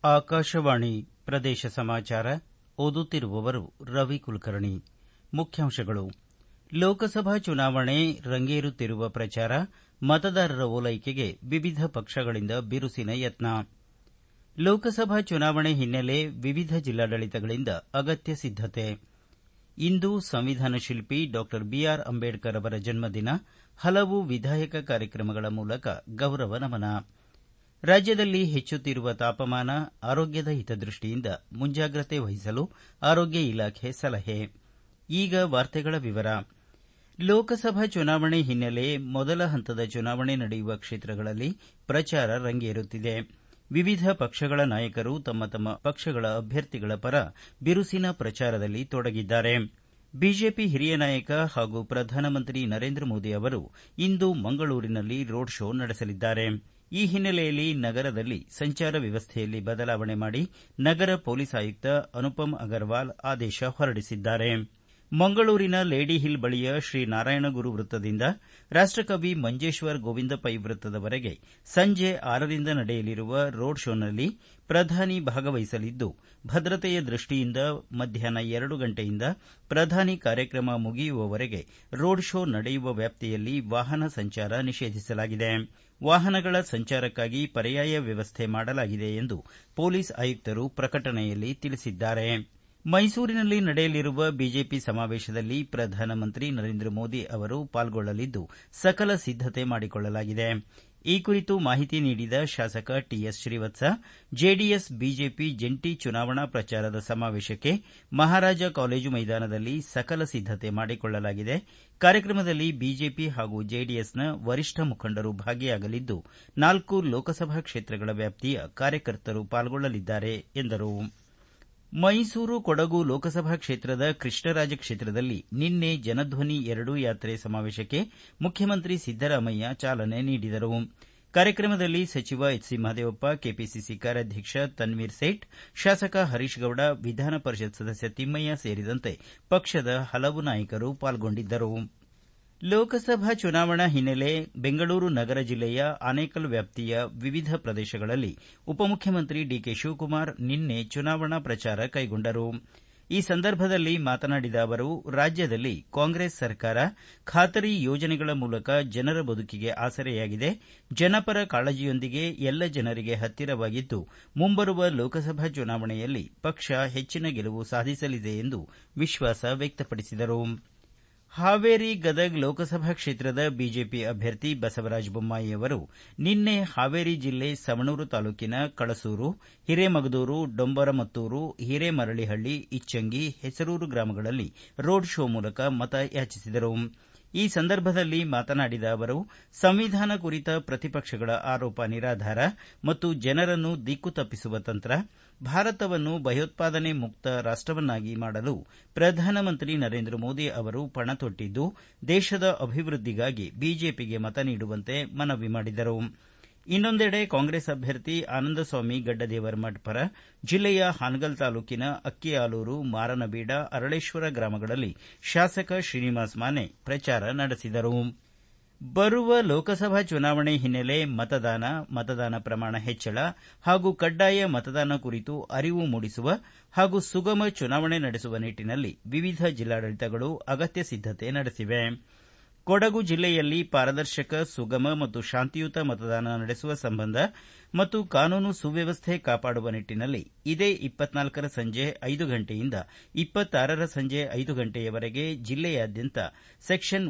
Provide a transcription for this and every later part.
ಆಕಾಶವಾಣಿ ಪ್ರದೇಶ ಸಮಾಚಾರ ಓದುತ್ತಿರುವವರು ರವಿ ಕುಲಕರ್ಣಿ. ಮುಖ್ಯಾಂಶಗಳು: ಲೋಕಸಭಾ ಚುನಾವಣೆ ರಂಗೇರುತ್ತಿರುವ ಪ್ರಚಾರ, ಮತದಾರರ ಓಲೈಕೆಗೆ ವಿವಿಧ ಪಕ್ಷಗಳಿಂದ ಬಿರುಸಿನ ಯತ್ನ. ಲೋಕಸಭಾ ಚುನಾವಣೆ ಹಿನ್ನೆಲೆ ವಿವಿಧ ಜಿಲ್ಲಾಡಳಿತಗಳಿಂದ ಅಗತ್ಯ ಸಿದ್ದತೆ. ಇಂದು ಸಂವಿಧಾನ ಶಿಲ್ಪಿ ಡಾ ಬಿ. ಆರ್. ಅಂಬೇಡ್ಕರ್ ಅವರ ಜನ್ಮದಿನ, ಹಲವು ವಿಧಾಯಕ ಕಾರ್ಯಕ್ರಮಗಳ ಮೂಲಕ ಗೌರವ ನಮನ. ರಾಜ್ಯದಲ್ಲಿ ಹೆಚ್ಚುತ್ತಿರುವ ತಾಪಮಾನ, ಆರೋಗ್ಯದ ಹಿತದೃಷ್ಟಿಯಿಂದ ಮುಂಜಾಗ್ರತೆ ವಹಿಸಲು ಆರೋಗ್ಯ ಇಲಾಖೆ ಸಲಹೆ. ಈಗ ವಾರ್ತೆಗಳ ವಿವರ. ಲೋಕಸಭಾ ಚುನಾವಣೆ ಹಿನ್ನೆಲೆ ಮೊದಲ ಹಂತದ ಚುನಾವಣೆ ನಡೆಯುವ ಕ್ಷೇತ್ರಗಳಲ್ಲಿ ಪ್ರಚಾರ ರಂಗೇರುತ್ತಿದೆ. ವಿವಿಧ ಪಕ್ಷಗಳ ನಾಯಕರು ತಮ್ಮ ತಮ್ಮ ಪಕ್ಷಗಳ ಅಭ್ಯರ್ಥಿಗಳ ಪರ ಬಿರುಸಿನ ಪ್ರಚಾರದಲ್ಲಿ ತೊಡಗಿದ್ದಾರೆ. ಬಿಜೆಪಿ ಹಿರಿಯ ನಾಯಕ ಹಾಗೂ ಪ್ರಧಾನಮಂತ್ರಿ ನರೇಂದ್ರ ಮೋದಿ ಅವರು ಇಂದು ಮಂಗಳೂರಿನಲ್ಲಿ ರೋಡ್ ಶೋ ನಡೆಸಲಿದ್ದಾರೆ. ಈ ಹಿನ್ನೆಲೆಯಲ್ಲಿ ನಗರದಲ್ಲಿ ಸಂಚಾರ ವ್ಯವಸ್ಥೆಯಲ್ಲಿ ಬದಲಾವಣೆ ಮಾಡಿ ನಗರ ಪೊಲೀಸ್ ಆಯುಕ್ತ ಅನುಪಮ್ ಅಗರ್ವಾಲ್ ಆದೇಶ ಹೊರಡಿಸಿದ್ದಾರೆ. ಮಂಗಳೂರಿನ ಲೇಡಿ ಹಿಲ್ ಬಳಿಯ ಶ್ರೀ ನಾರಾಯಣಗುರು ವೃತ್ತದಿಂದ ರಾಷ್ಟಕವಿ ಮಂಜೇಶ್ವರ ಗೋವಿಂದ ಪೈ ವೃತ್ತದವರೆಗೆ ಸಂಜೆ 6ರಿಂದ ನಡೆಯಲಿರುವ ರೋಡ್ ಶೋನಲ್ಲಿ ಪ್ರಧಾನಿ ಭಾಗವಹಿಸಲಿದ್ದು, ಭದ್ರತೆಯ ದೃಷ್ಟಿಯಿಂದ ಮಧ್ಯಾಹ್ನ 2 ಗಂಟೆಯಿಂದ ಪ್ರಧಾನಿ ಕಾರ್ಯಕ್ರಮ ಮುಗಿಯುವವರೆಗೆ ರೋಡ್ ಶೋ ನಡೆಯುವ ವ್ಯಾಪ್ತಿಯಲ್ಲಿ ವಾಹನ ಸಂಚಾರ ನಿಷೇಧಿಸಲಾಗಿದೆ. ವಾಹನಗಳ ಸಂಚಾರಕ್ಕಾಗಿ ಪರ್ಯಾಯ ವ್ಯವಸ್ಥೆ ಮಾಡಲಾಗಿದೆ ಎಂದು ಪೊಲೀಸ್ ಆಯುಕ್ತರು ಪ್ರಕಟಣೆಯಲ್ಲಿ ತಿಳಿಸಿದ್ದಾರೆ. ಮೈಸೂರಿನಲ್ಲಿ ನಡೆಯಲಿರುವ ಬಿಜೆಪಿ ಸಮಾವೇಶದಲ್ಲಿ ಪ್ರಧಾನಮಂತ್ರಿ ನರೇಂದ್ರ ಮೋದಿ ಅವರು ಪಾಲ್ಗೊಳ್ಳಲಿದ್ದು, ಸಕಲ ಸಿದ್ದತೆ ಮಾಡಿಕೊಳ್ಳಲಾಗಿದೆ. ಈ ಕುರಿತು ಮಾಹಿತಿ ನೀಡಿದ ಶಾಸಕ ಟಿಎಸ್ ಶ್ರೀವತ್ಸ, ಜೆಡಿಎಸ್ ಬಿಜೆಪಿ ಜಂಟಿ ಚುನಾವಣಾ ಪ್ರಚಾರದ ಸಮಾವೇಶಕ್ಕೆ ಮಹಾರಾಜ ಕಾಲೇಜು ಮೈದಾನದಲ್ಲಿ ಸಕಲ ಸಿದ್ದತೆ ಮಾಡಿಕೊಳ್ಳಲಾಗಿದೆ. ಕಾರ್ಯಕ್ರಮದಲ್ಲಿ ಬಿಜೆಪಿ ಹಾಗೂ ಜೆಡಿಎಸ್ನ ವರಿಷ್ಠ ಮುಖಂಡರು ಭಾಗಿಯಾಗಲಿದ್ದು, 4 ಲೋಕಸಭಾ ಕ್ಷೇತ್ರಗಳ ವ್ಯಾಪ್ತಿಯ ಕಾರ್ಯಕರ್ತರು ಪಾಲ್ಗೊಳ್ಳಲಿದ್ದಾರೆ ಎಂದರು. ಮೈಸೂರು ಕೊಡಗು ಲೋಕಸಭಾ ಕ್ಷೇತ್ರದ ಕೃಷ್ಣರಾಜ ಕ್ಷೇತ್ರದಲ್ಲಿ ನಿನ್ನೆ ಜನಧ್ವನಿ 2 ಯಾತ್ರೆ ಸಮಾವೇಶಕ್ಕೆ ಮುಖ್ಯಮಂತ್ರಿ ಸಿದ್ದರಾಮಯ್ಯ ಚಾಲನೆ ನೀಡಿದರು. ಕಾರ್ಯಕ್ರಮದಲ್ಲಿ ಸಚಿವ ಎಚ್. ಸಿ. ಮಹದೇವಪ್ಪ, ಕೆಪಿಸಿಸಿ ಕಾರ್ಯಾಧ್ಯಕ್ಷ ತನ್ವೀರ್ ಸೇಠ್, ಶಾಸಕ ಹರೀಶ್ ಗೌಡ, ವಿಧಾನ ಪರಿಷತ್ ಸದಸ್ಯ ತಿಮ್ಮಯ್ಯ ಸೇರಿದಂತೆ ಪಕ್ಷದ ಹಲವು ನಾಯಕರು ಪಾಲ್ಗೊಂಡಿದ್ದರು. ಲೋಕಸಭಾ ಚುನಾವಣಾ ಹಿನ್ನೆಲೆ ಬೆಂಗಳೂರು ನಗರ ಜಿಲ್ಲೆಯ ಆನೇಕಲ್ ವ್ಯಾಪ್ತಿಯ ವಿವಿಧ ಪ್ರದೇಶಗಳಲ್ಲಿ ಉಪಮುಖ್ಯಮಂತ್ರಿ ಡಿಕೆ ಶಿವಕುಮಾರ್ ನಿನ್ನೆ ಚುನಾವಣಾ ಪ್ರಚಾರ ಕೈಗೊಂಡರು. ಈ ಸಂದರ್ಭದಲ್ಲಿ ಮಾತನಾಡಿದ ಅವರು, ರಾಜ್ಯದಲ್ಲಿ ಕಾಂಗ್ರೆಸ್ ಸರ್ಕಾರ ಖಾತರಿ ಯೋಜನೆಗಳ ಮೂಲಕ ಜನರ ಬದುಕಿಗೆ ಆಸರೆಯಾಗಿದೆ. ಜನಪರ ಕಾಳಜಿಯೊಂದಿಗೆ ಎಲ್ಲ ಜನರಿಗೆ ಹತ್ತಿರವಾಗಿದ್ದು, ಮುಂಬರುವ ಲೋಕಸಭಾ ಚುನಾವಣೆಯಲ್ಲಿ ಪಕ್ಷ ಹೆಚ್ಚಿನ ಗೆಲುವು ಸಾಧಿಸಲಿದೆ ಎಂದು ವಿಶ್ವಾಸ ವ್ಯಕ್ತಪಡಿಸಿದರು. ಹಾವೇರಿ ಗದಗ ಲೋಕಸಭಾ ಕ್ಷೇತ್ರದ ಬಿಜೆಪಿ ಅಭ್ಯರ್ಥಿ ಬಸವರಾಜ ಬೊಮ್ಮಾಯಿ ಅವರು ನಿನ್ನೆ ಹಾವೇರಿ ಜಿಲ್ಲೆ ಸವಣೂರು ತಾಲೂಕಿನ ಕಳಸೂರು, ಹಿರೇಮಗದೂರು, ಡೊಂಬರಮತ್ತೂರು, ಹಿರೇಮರಳಿಹಳ್ಳಿ, ಇಚ್ಚಂಗಿ, ಹೆಸರೂರು ಗ್ರಾಮಗಳಲ್ಲಿ ರೋಡ್ ಶೋ ಮೂಲಕ ಮತ ಯಾಚಿಸಿದರು. ಈ ಸಂದರ್ಭದಲ್ಲಿ ಮಾತನಾಡಿದ ಅವರು, ಸಂವಿಧಾನ ಕುರಿತ ಪ್ರತಿಪಕ್ಷಗಳ ಆರೋಪ ನಿರಾಧಾರ ಮತ್ತು ಜನರನ್ನು ದಿಕ್ಕು ತಪ್ಪಿಸುವ ತಂತ್ರ. ಭಾರತವನ್ನು ಭಯೋತ್ಪಾದನೆ ಮುಕ್ತ ರಾಷ್ಟವನ್ನಾಗಿ ಮಾಡಲು ಪ್ರಧಾನಮಂತ್ರಿ ನರೇಂದ್ರ ಮೋದಿ ಅವರು ಪಣ ತೊಟ್ಟಿದ್ದು, ದೇಶದ ಅಭಿವೃದ್ಧಿಗಾಗಿ ಬಿಜೆಪಿಗೆ ಮತ ನೀಡುವಂತೆ ಮನವಿ ಮಾಡಿದರು. ಇನ್ನೊಂದೆಡೆ ಕಾಂಗ್ರೆಸ್ ಅಭ್ಯರ್ಥಿ ಆನಂದಸ್ವಾಮಿ ಗಡ್ಡದೇವರಮಠ ಪರ ಜಿಲ್ಲೆಯ ಹಾನಗಲ್ ತಾಲೂಕಿನ ಅಕ್ಕಿಆಲೂರು, ಮಾರನಬೀಡ, ಅರಳೇಶ್ವರ ಗ್ರಾಮಗಳಲ್ಲಿ ಶಾಸಕ ಶ್ರೀನಿವಾಸ ಮಾನೆ ಪ್ರಚಾರ ನಡೆಸಿದರು. ಬರುವ ಲೋಕಸಭಾ ಚುನಾವಣೆ ಹಿನ್ನೆಲೆ ಮತದಾನ ಪ್ರಮಾಣ ಹೆಚ್ಚಳ ಹಾಗೂ ಕಡ್ಡಾಯ ಮತದಾನ ಕುರಿತು ಅರಿವು ಮೂಡಿಸುವ ಹಾಗೂ ಸುಗಮ ಚುನಾವಣೆ ನಡೆಸುವ ನಿಟ್ಟನಲ್ಲಿ ವಿವಿಧ ಜಿಲ್ಲಾಡಳಿತಗಳು ಅಗತ್ಯ ಸಿದ್ದತೆ ನಡೆಸಿವೆ. ಕೊಡಗು ಜಿಲ್ಲೆಯಲ್ಲಿ ಪಾರದರ್ಶಕ, ಸುಗಮ ಮತ್ತು ಶಾಂತಿಯುತ ಮತದಾನ ನಡೆಸುವ ಸಂಬಂಧ ಮತ್ತು ಕಾನೂನು ಸುವ್ಯವಸ್ಥೆ ಕಾಪಾಡುವ ನಿಟ್ಟನಲ್ಲಿ ಇದೇ 24ರ ಸಂಜೆ 5 ಗಂಟೆಯಿಂದ 26ರ ಸಂಜೆ 5 ಗಂಟೆಯವರೆಗೆ ಜಿಲ್ಲೆಯಾದ್ಯಂತ ಸೆಕ್ಷನ್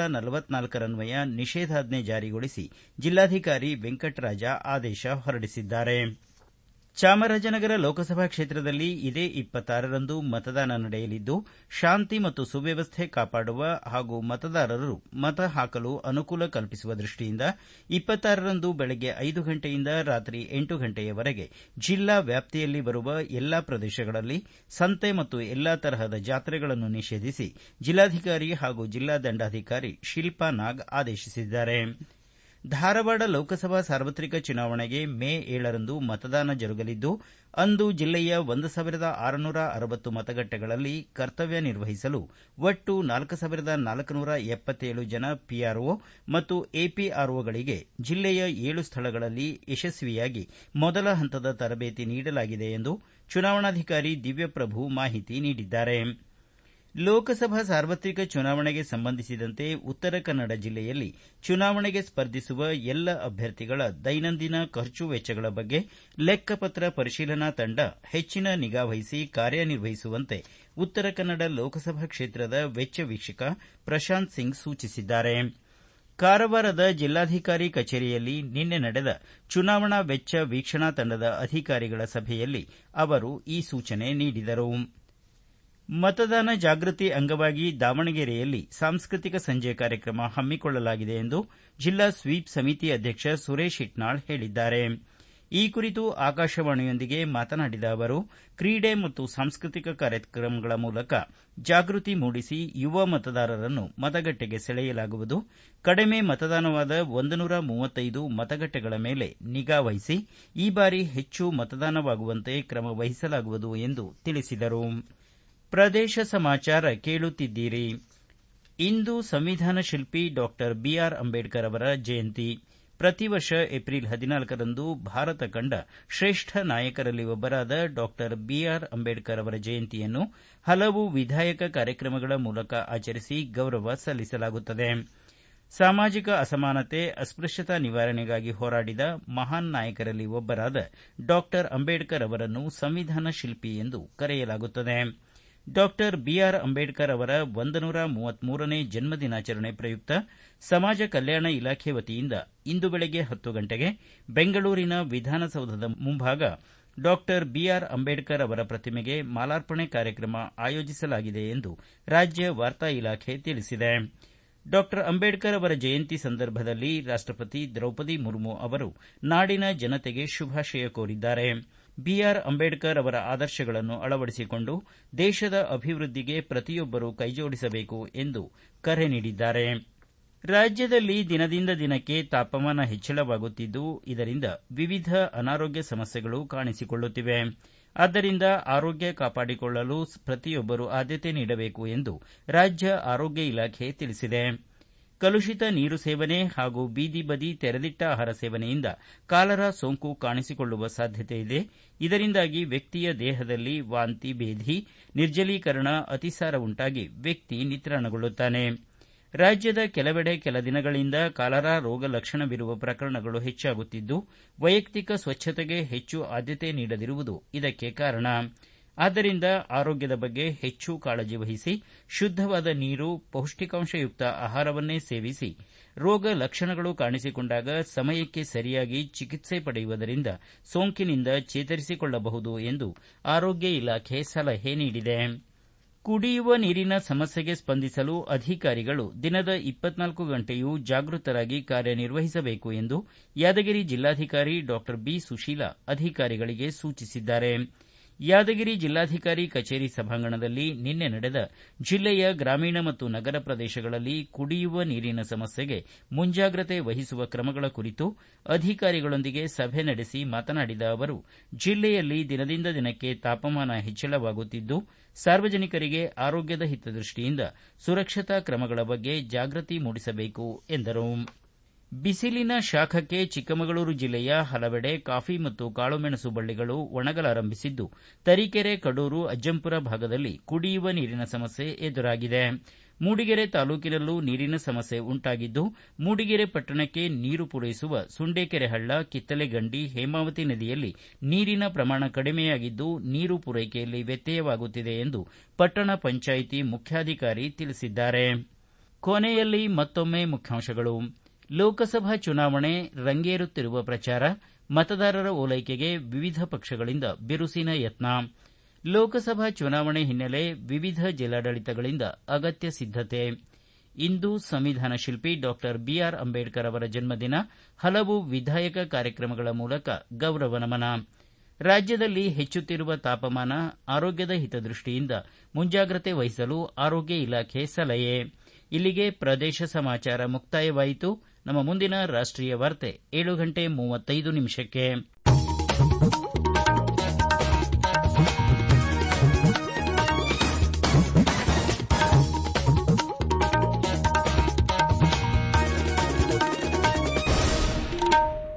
144ರನ್ವಯ ನಿಷೇಧಾಜ್ಞೆ ಜಾರಿಗೊಳಿಸಿ ಜಿಲ್ಲಾಧಿಕಾರಿ ವೆಂಕಟರಾಜ ಆದೇಶ ಹೊರಡಿಸಿದ್ದಾರೆ. ಚಾಮರಾಜನಗರ ಲೋಕಸಭಾ ಕ್ಷೇತ್ರದಲ್ಲಿ ಇದೇ 26ರಂದು ಮತದಾನ ನಡೆಯಲಿದ್ದು, ಶಾಂತಿ ಮತ್ತು ಸುವ್ಯವಸ್ಥೆ ಕಾಪಾಡುವ ಹಾಗೂ ಮತದಾರರು ಮತ ಹಾಕಲು ಅನುಕೂಲ ಕಲ್ಪಿಸುವ ದೃಷ್ಟಿಯಿಂದ 26ರಂದು ಬೆಳಗ್ಗೆ 5 ಗಂಟೆಯಿಂದ ರಾತ್ರಿ 8 ಗಂಟೆಯವರೆಗೆ ಜಿಲ್ಲಾ ವ್ಯಾಪ್ತಿಯಲ್ಲಿ ಬರುವ ಎಲ್ಲಾ ಪ್ರದೇಶಗಳಲ್ಲಿ ಸಂತೆ ಮತ್ತು ಎಲ್ಲಾ ತರಹದ ಜಾತ್ರೆಗಳನ್ನು ನಿಷೇಧಿಸಿ ಜಿಲ್ಲಾಧಿಕಾರಿ ಹಾಗೂ ಜಿಲ್ಲಾ ದಂಡಾಧಿಕಾರಿ ಶಿಲ್ಪಾ ನಾಗ್ ಆದೇಶಿಸಿದ್ದಾರೆ. ಧಾರವಾಡ ಲೋಕಸಭಾ ಸಾರ್ವತ್ರಿಕ ಚುನಾವಣೆಗೆ ಮೇ 7ರಂದು ಮತದಾನ ಜರುಗಲಿದ್ದು ಅಂದು ಜಿಲ್ಲೆಯ 1660 ಮತಗಟ್ಟೆಗಳಲ್ಲಿ ಕರ್ತವ್ಯ ನಿರ್ವಹಿಸಲು ಒಟ್ಟು 4477 ಜನ ಪಿಆರ್ಒ ಮತ್ತು ಎಪಿಆರ್ಒಗಳಿಗೆ ಜಿಲ್ಲೆಯ 7 ಸ್ಥಳಗಳಲ್ಲಿ ಯಶಸ್ವಿಯಾಗಿ ಮೊದಲ ಹಂತದ ತರಬೇತಿ ನೀಡಲಾಗಿದೆ ಎಂದು ಚುನಾವಣಾಧಿಕಾರಿ ದಿವ್ಯಪ್ರಭು ಮಾಹಿತಿ ನೀಡಿದ್ದಾರೆ. ಲೋಕಸಭಾ ಸಾರ್ವತ್ರಿಕ ಚುನಾವಣೆಗೆ ಸಂಬಂಧಿಸಿದಂತೆ ಉತ್ತರ ಕನ್ನಡ ಜಿಲ್ಲೆಯಲ್ಲಿ ಚುನಾವಣೆಗೆ ಸ್ಪರ್ಧಿಸುವ ಎಲ್ಲ ಅಭ್ಯರ್ಥಿಗಳ ದೈನಂದಿನ ಖರ್ಚು ವೆಚ್ಚಗಳ ಬಗ್ಗೆ ಲೆಕ್ಕಪತ್ರ ಪರಿಶೀಲನಾ ತಂಡ ಹೆಚ್ಚಿನ ನಿಗಾವಹಿಸಿ ಕಾರ್ಯನಿರ್ವಹಿಸುವಂತೆ ಉತ್ತರ ಕನ್ನಡ ಲೋಕಸಭಾ ಕ್ಷೇತ್ರದ ವೆಚ್ಚ ವೀಕ್ಷಕ ಪ್ರಶಾಂತ್ ಸಿಂಗ್ ಸೂಚಿಸಿದ್ದಾರೆ. ಕಾರವಾರದ ಜಿಲ್ಲಾಧಿಕಾರಿ ಕಚೇರಿಯಲ್ಲಿ ನಿನ್ನೆ ನಡೆದ ಚುನಾವಣಾ ವೆಚ್ಚ ವೀಕ್ಷಣಾ ತಂಡದ ಅಧಿಕಾರಿಗಳ ಸಭೆಯಲ್ಲಿ ಅವರು ಈ ಸೂಚನೆ ನೀಡಿದರು. ಮತದಾನ ಜಾಗೃತಿ ಅಂಗವಾಗಿ ದಾವಣಗೆರೆಯಲ್ಲಿ ಸಾಂಸ್ಕೃತಿಕ ಸಂಜೆ ಕಾರ್ಯಕ್ರಮ ಹಮ್ಮಿಕೊಳ್ಳಲಾಗಿದೆ ಎಂದು ಜಿಲ್ಲಾ ಸ್ವೀಪ್ ಸಮಿತಿ ಅಧ್ಯಕ್ಷ ಸುರೇಶ್ ಇಟ್ನಾಳ್ ಹೇಳಿದ್ದಾರೆ. ಈ ಕುರಿತು ಆಕಾಶವಾಣಿಯೊಂದಿಗೆ ಮಾತನಾಡಿದ ಅವರು, ಕ್ರೀಡೆ ಮತ್ತು ಸಾಂಸ್ಕೃತಿಕ ಕಾರ್ಯಕ್ರಮಗಳ ಮೂಲಕ ಜಾಗೃತಿ ಮೂಡಿಸಿ ಯುವ ಮತದಾರರನ್ನು ಮತಗಟ್ಟೆಗೆ ಸೆಳೆಯಲಾಗುವುದು. ಕಡಿಮೆ ಮತದಾನವಾದ 135 ಮತಗಟ್ಟೆಗಳ ಮೇಲೆ ನಿಗಾ ವಹಿಸಿ ಈ ಬಾರಿ ಹೆಚ್ಚು ಮತದಾನವಾಗುವಂತೆ ಕ್ರಮ ವಹಿಸಲಾಗುವುದು ಎಂದು ತಿಳಿಸಿದರು. ಪ್ರದೇಶ ಸಮಾಚಾರ ಕೇಳುತ್ತಿದ್ದೀರಿ. ಇಂದು ಸಂವಿಧಾನ ಶಿಲ್ಪಿ ಡಾ ಬಿಆರ್ ಅಂಬೇಡ್ಕರ್ ಅವರ ಜಯಂತಿ. ಪ್ರತಿ ವರ್ಷ ಏಪ್ರಿಲ್ 14ರಂದು ಭಾರತ ಕಂಡ ಶ್ರೇಷ್ಠ ನಾಯಕರಲ್ಲಿ ಒಬ್ಬರಾದ ಡಾ ಬಿಆರ್ ಅಂಬೇಡ್ಕರ್ ಅವರ ಜಯಂತಿಯನ್ನು ಹಲವು ವಿಧಾಯಕ ಕಾರ್ಯಕ್ರಮಗಳ ಮೂಲಕ ಆಚರಿಸಿ ಗೌರವ ಸಲ್ಲಿಸಲಾಗುತ್ತದೆ. ಸಾಮಾಜಿಕ ಅಸಮಾನತೆ, ಅಸ್ಪೃಶ್ಯತಾ ನಿವಾರಣೆಗಾಗಿ ಹೋರಾಡಿದ ಮಹಾನ್ ನಾಯಕರಲ್ಲಿ ಒಬ್ಬರಾದ ಡಾ ಅಂಬೇಡ್ಕರ್ ಅವರನ್ನು ಸಂವಿಧಾನ ಶಿಲ್ಪಿ ಎಂದು ಕರೆಯಲಾಗುತ್ತದೆ. ಡಾ ಬಿಆರ್ ಅಂಬೇಡ್ಕರ್ ಅವರ 133ನೇ ಜನ್ಮದಿನಾಚರಣೆ ಪ್ರಯುಕ್ತ ಸಮಾಜ ಕಲ್ಯಾಣ ಇಲಾಖೆ ವತಿಯಿಂದ ಇಂದು ಬೆಳಗ್ಗೆ 10 ಗಂಟೆಗೆ ಬೆಂಗಳೂರಿನ ವಿಧಾನಸೌಧದ ಮುಂಭಾಗ ಡಾ ಬಿಆರ್ ಅಂಬೇಡ್ಕರ್ ಅವರ ಪ್ರತಿಮೆಗೆ ಮಾಲಾರ್ಪಣೆ ಕಾರ್ಯಕ್ರಮ ಆಯೋಜಿಸಲಾಗಿದೆ ಎಂದು ರಾಜ್ಯ ವಾರ್ತಾ ಇಲಾಖೆ ತಿಳಿಸಿದೆ. ಡಾ ಅಂಬೇಡ್ಕರ್ ಅವರ ಜಯಂತಿ ಸಂದರ್ಭದಲ್ಲಿ ರಾಷ್ಟಪತಿ ದ್ರೌಪದಿ ಮುರ್ಮು ಅವರು ನಾಡಿನ ಜನತೆಗೆ ಶುಭಾಶಯ ಕೋರಿದ್ದಾರೆ. ಬಿಆರ್ ಅಂಬೇಡ್ಕರ್ ಅವರ ಆದರ್ಶಗಳನ್ನು ಅಳವಡಿಸಿಕೊಂಡು ದೇಶದ ಅಭಿವೃದ್ಧಿಗೆ ಪ್ರತಿಯೊಬ್ಬರೂ ಕೈಜೋಡಿಸಬೇಕು ಎಂದು ಕರೆ ನೀಡಿದ್ದಾರೆ. ರಾಜ್ಯದಲ್ಲಿ ದಿನದಿಂದ ದಿನಕ್ಕೆ ತಾಪಮಾನ ಹೆಚ್ಚಳವಾಗುತ್ತಿದ್ದು, ಇದರಿಂದ ವಿವಿಧ ಅನಾರೋಗ್ಯ ಸಮಸ್ಯೆಗಳು ಕಾಣಿಸಿಕೊಳ್ಳುತ್ತಿವೆ. ಆದ್ದರಿಂದ ಆರೋಗ್ಯ ಕಾಪಾಡಿಕೊಳ್ಳಲು ಪ್ರತಿಯೊಬ್ಬರೂ ಆದ್ಯತೆ ನೀಡಬೇಕು ಎಂದು ರಾಜ್ಯ ಆರೋಗ್ಯ ಇಲಾಖೆ ತಿಳಿಸಿದೆ. ಕಲುಷಿತ ನೀರು ಸೇವನೆ ಹಾಗೂ ಬೀದಿ ಬದಿ ತೆರೆದಿಟ್ಟ ಆಹಾರ ಸೇವನೆಯಿಂದ ಕಾಲರಾ ಸೋಂಕು ಕಾಣಿಸಿಕೊಳ್ಳುವ ಸಾಧ್ಯತೆ ಇದೆ. ಇದರಿಂದಾಗಿ ವ್ಯಕ್ತಿಯ ದೇಹದಲ್ಲಿ ವಾಂತಿ, ಭೇದಿ, ನಿರ್ಜಲೀಕರಣ, ಅತಿಸಾರ ಉಂಟಾಗಿ ವ್ಯಕ್ತಿ ನಿತ್ರಾಣಗೊಳ್ಳುತ್ತಾನೆ. ರಾಜ್ಯದ ಕೆಲವೆಡೆ ಕೆಲ ದಿನಗಳಿಂದ ಕಾಲರಾ ರೋಗ ಲಕ್ಷಣವಿರುವ ಪ್ರಕರಣಗಳು ಹೆಚ್ಚಾಗುತ್ತಿದ್ದು, ವೈಯಕ್ತಿಕ ಸ್ವಚ್ಛತೆಗೆ ಹೆಚ್ಚು ಆದ್ಯತೆ ನೀಡದಿರುವುದು ಇದಕ್ಕೆ ಕಾರಣ. ಆದ್ದರಿಂದ ಆರೋಗ್ಯದ ಬಗ್ಗೆ ಹೆಚ್ಚು ಕಾಳಜಿ ವಹಿಸಿ ಶುದ್ದವಾದ ನೀರು, ಪೌಷ್ಟಿಕಾಂಶಯುಕ್ತ ಆಹಾರವನ್ನೇ ಸೇವಿಸಿ ರೋಗ ಲಕ್ಷಣಗಳು ಕಾಣಿಸಿಕೊಂಡಾಗ ಸಮಯಕ್ಕೆ ಸರಿಯಾಗಿ ಚಿಕಿತ್ಸೆ ಪಡೆಯುವುದರಿಂದ ಸೋಂಕಿನಿಂದ ಚೇತರಿಸಿಕೊಳ್ಳಬಹುದು ಎಂದು ಆರೋಗ್ಯ ಇಲಾಖೆ ಸಲಹೆ ನೀಡಿದೆ. ಕುಡಿಯುವ ನೀರಿನ ಸಮಸ್ಯೆಗೆ ಸ್ಪಂದಿಸಲು ಅಧಿಕಾರಿಗಳು ದಿನದ 24 ಗಂಟೆಯೂ ಜಾಗೃತರಾಗಿ ಕಾರ್ಯನಿರ್ವಹಿಸಬೇಕು ಎಂದು ಯಾದಗಿರಿ ಜಿಲ್ಲಾಧಿಕಾರಿ ಡಾ ಬಿ ಸುಶೀಲಾ ಅಧಿಕಾರಿಗಳಿಗೆ ಸೂಚಿಸಿದ್ದಾರೆ. ಯಾದಗಿರಿ ಜಿಲ್ಲಾಧಿಕಾರಿ ಕಚೇರಿ ಸಭಾಂಗಣದಲ್ಲಿ ನಿನ್ನೆ ನಡೆದ ಜಿಲ್ಲೆಯ ಗ್ರಾಮೀಣ ಮತ್ತು ನಗರ ಪ್ರದೇಶಗಳಲ್ಲಿ ಕುಡಿಯುವ ನೀರಿನ ಸಮಸ್ಯೆಗೆ ಮುಂಜಾಗ್ರತೆ ವಹಿಸುವ ಕ್ರಮಗಳ ಕುರಿತು ಅಧಿಕಾರಿಗಳೊಂದಿಗೆ ಸಭೆ ನಡೆಸಿ ಮಾತನಾಡಿದ ಅವರು, ಜಿಲ್ಲೆಯಲ್ಲಿ ದಿನದಿಂದ ದಿನಕ್ಕೆ ತಾಪಮಾನ ಹೆಚ್ಚಳವಾಗುತ್ತಿದ್ದು, ಸಾರ್ವಜನಿಕರಿಗೆ ಆರೋಗ್ಯದ ಹಿತದೃಷ್ಟಿಯಿಂದ ಸುರಕ್ಷತಾ ಕ್ರಮಗಳ ಬಗ್ಗೆ ಜಾಗೃತಿ ಮೂಡಿಸಬೇಕು ಎಂದರು. ಬಿಸಿಲಿನ ಶಾಖಕ್ಕೆ ಚಿಕ್ಕಮಗಳೂರು ಜಿಲ್ಲೆಯ ಹಲವೆಡೆ ಕಾಫಿ ಮತ್ತು ಕಾಳುಮೆಣಸು ಬಳ್ಳಿಗಳು ಒಣಗಲಾರಂಭಿಸಿದ್ದು, ತರೀಕೆರೆ, ಕಡೂರು, ಅಜ್ಜಂಪುರ ಭಾಗದಲ್ಲಿ ಕುಡಿಯುವ ನೀರಿನ ಸಮಸ್ಯೆ ಎದುರಾಗಿದೆ. ಮೂಡಿಗೆರೆ ತಾಲೂಕಿನಲ್ಲೂ ನೀರಿನ ಸಮಸ್ಯೆ ಉಂಟಾಗಿದ್ದು, ಮೂಡಿಗೆರೆ ಪಟ್ಟಣಕ್ಕೆ ನೀರು ಪೂರೈಸುವ ಸುಂಡೇಕೆರೆ ಹಳ್ಳ, ಕಿತ್ತಲೆಗಂಡಿ, ಹೇಮಾವತಿ ನದಿಯಲ್ಲಿ ನೀರಿನ ಪ್ರಮಾಣ ಕಡಿಮೆಯಾಗಿದ್ದು, ನೀರು ಪೂರೈಕೆಯಲ್ಲಿ ವ್ಯತ್ಯಯವಾಗುತ್ತಿದೆ ಎಂದು ಪಟ್ಟಣ ಪಂಚಾಯಿತಿ ಮುಖ್ಯಾಧಿಕಾರಿ ತಿಳಿಸಿದ್ದಾರೆ. ಕೊನೆಯಲ್ಲಿ ಮತ್ತೊಮ್ಮೆ ಮುಖ್ಯಾಂಶಗಳು. ಲೋಕಸಭಾ ಚುನಾವಣೆ ರಂಗೇರುತ್ತಿರುವ ಪ್ರಚಾರ, ಮತದಾರರ ಓಲೈಕೆಗೆ ವಿವಿಧ ಪಕ್ಷಗಳಿಂದ ಬಿರುಸಿನ ಯತ್ನ. ಲೋಕಸಭಾ ಚುನಾವಣೆ ಹಿನ್ನೆಲೆ ವಿವಿಧ ಜಿಲ್ಲಾಡಳಿತಗಳಿಂದ ಅಗತ್ಯ ಸಿದ್ದತೆ. ಇಂದು ಸಂವಿಧಾನ ಶಿಲ್ಪಿ ಡಾ ಬಿಆರ್ ಅಂಬೇಡ್ಕರ್ ಅವರ ಜನ್ಮದಿನ, ಹಲವು ವಿಧಾಯಕ ಕಾರ್ಯಕ್ರಮಗಳ ಮೂಲಕ ಗೌರವ ನಮನ. ರಾಜ್ಯದಲ್ಲಿ ಹೆಚ್ಚುತ್ತಿರುವ ತಾಪಮಾನ, ಆರೋಗ್ಯದ ಹಿತದೃಷ್ಟಿಯಿಂದ ಮುಂಜಾಗ್ರತೆ ವಹಿಸಲು ಆರೋಗ್ಯ ಇಲಾಖೆ ಸಲಹೆ. ಇಲ್ಲಿಗೆ ಪ್ರದೇಶ ಸಮಾಚಾರ ಮುಕ್ತಾಯವಾಯಿತು. ನಮ್ಮ ಮುಂದಿನ ರಾಷ್ಟೀಯ ವಾರ್ತೆ 7:35 ನಿಮಿಷಕ್ಕೆ.